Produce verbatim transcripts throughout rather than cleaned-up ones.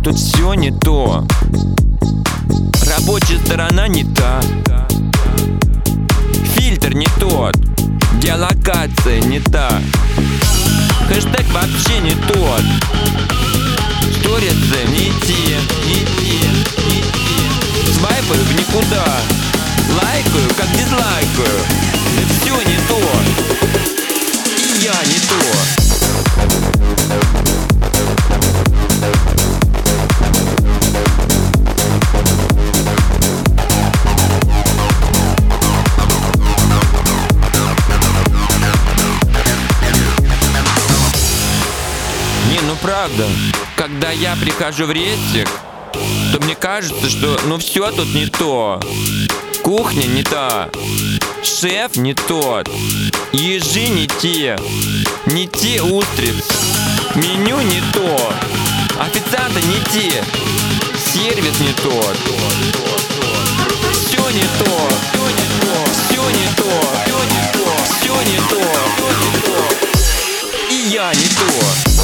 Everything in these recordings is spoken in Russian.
тут все не то. Рабочая сторона не та, фильтр не тот, геолокация не та, хэштег вообще не тот, сторисы не те, не те, не те. Свайпаю в никуда, лайкаю как дизлайкаю. Да все не то, и я не то. Не, ну правда, когда я прихожу в рестик, то мне кажется, что ну все тут не то. Кухня не та, шеф не тот, ежи не те, не те устрицы, меню не то, официанты не те, сервис не тот. Все не то, все не то, все не то, все не то, все не то, и я не то.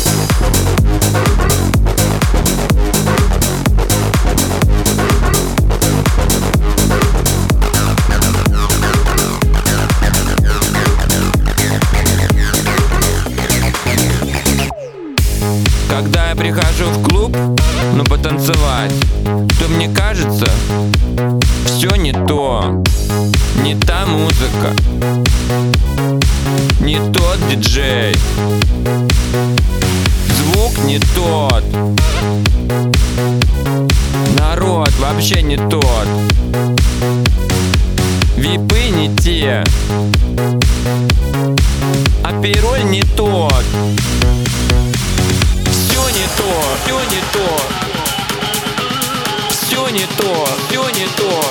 Когда я прихожу в клуб, ну потанцевать, то мне кажется, все не то. Не та музыка, не тот диджей, звук не тот, народ вообще не тот, випы не те, а пироль не тот. Все не то, все не то, все не то, все не то,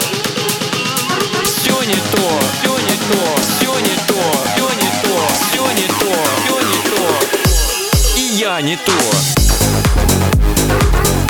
все не то, все не то, все не то, все не то, все не то, все не то, и я не то.